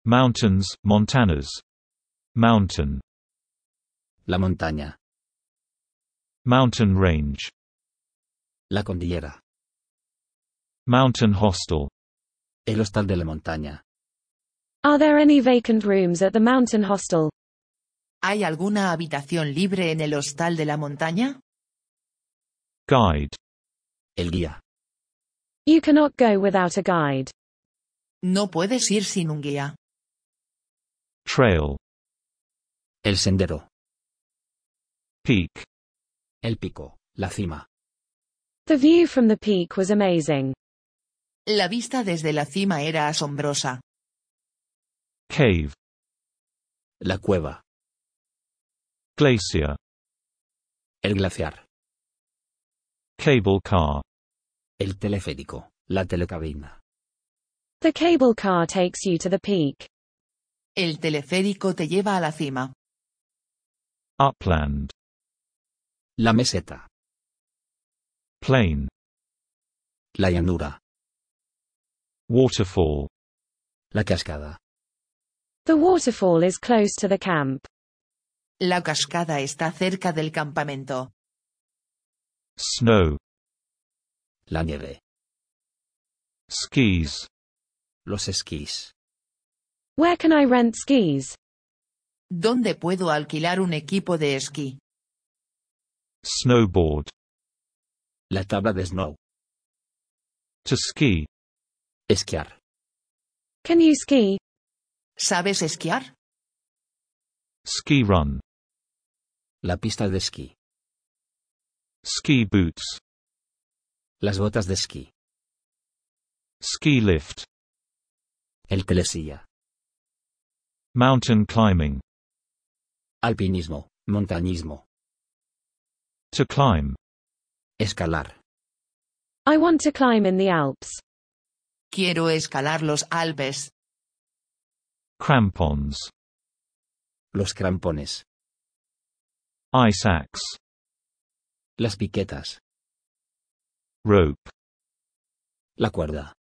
Mountains, montanas. Mountain. La montaña. Mountain range. La cordillera. Mountain hostel. El hostal de la montaña. Are there any vacant rooms at the mountain hostel? ¿Hay alguna habitación libre en el hostal de la montaña? Guide. El guía. You cannot go without a guide. No puedes ir sin un guía. Trail. El sendero. Peak. El pico. La cima. The view from the peak was amazing. La vista desde la cima era asombrosa. Cave. La cueva. Glacier. El glaciar. Cable car. El teleférico. La telecabina. The cable car takes you to the peak. El teleférico te lleva a la cima. Upland. La meseta. Plain. La llanura. Waterfall. La cascada. The waterfall is close to the camp. La cascada está cerca del campamento. Snow. La nieve. Skis. Los esquís. Where can I rent skis? ¿Dónde puedo alquilar un equipo de esquí? Snowboard. La tabla de snow. To ski. Esquiar. Can you ski? ¿Sabes esquiar? Ski run. La pista de esquí. Ski boots. Las botas de esquí. Ski lift. El telesilla. Mountain climbing. Alpinismo. Montañismo. To climb. Escalar. I want to climb in the Alps. Quiero escalar los Alpes. Crampons. Los crampones. Ice axe. Las piquetas. Rope. La cuerda.